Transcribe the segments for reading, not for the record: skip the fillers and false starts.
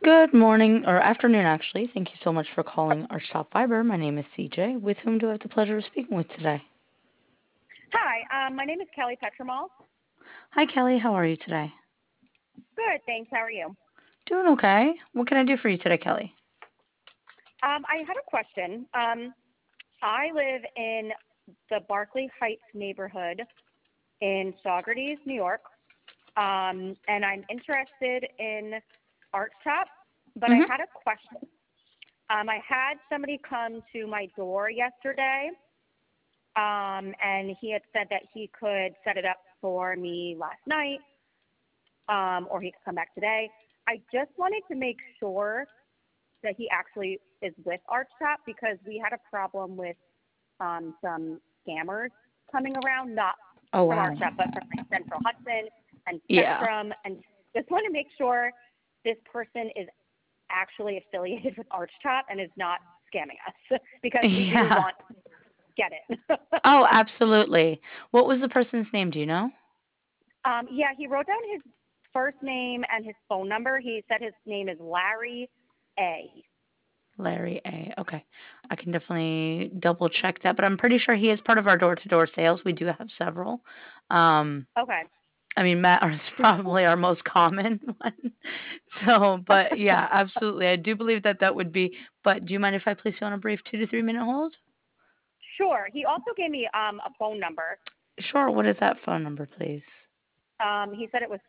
Good morning or afternoon, actually. Thank you so much for calling our shop Fiber. My name is CJ. With whom do I have the pleasure of speaking with today? Hi, my name is Kelly Petromal. Hi, Kelly. How are you today? Good, thanks. How are you? Doing okay. What can I do for you today, Kelly? I had a question. I live in the Berkeley Heights neighborhood in Saugerties, New York, and I'm interested in art shop, but I Mm-hmm. had a question. I had somebody come to my door yesterday, and he had said that he could set it up for me last night, or he could come back today. I just wanted to make sure that he actually is with Art Shop because we had a problem with some scammers coming around, not Oh, from wow. Art Shop, but from like Central Hudson and Yeah. Spectrum. And just want to make sure this person is actually affiliated with Art Shop and is not scamming us because we do Yeah. want to get it. Oh, absolutely. What was the person's name? Do you know? Yeah, he wrote down his first name and his phone number. He said his name is Larry A. Larry A. Okay. I can definitely double check that, but I'm pretty sure he is part of our door-to-door sales. We do have several. Um, Okay. I mean, Matt is probably our most common one. So, but yeah, absolutely. I do believe that that would be. But do you mind if I place you on a brief 2 to 3 minute hold? Sure. He also gave me a phone number. Sure. What is that phone number, please? He said it was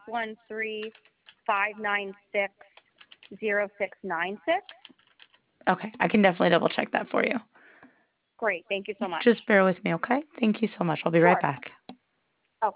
513-596-0696. Okay, I can definitely double check that for you. Great. Thank you so much. Just bear with me, okay? Thank you so much. I'll be right Sure. back.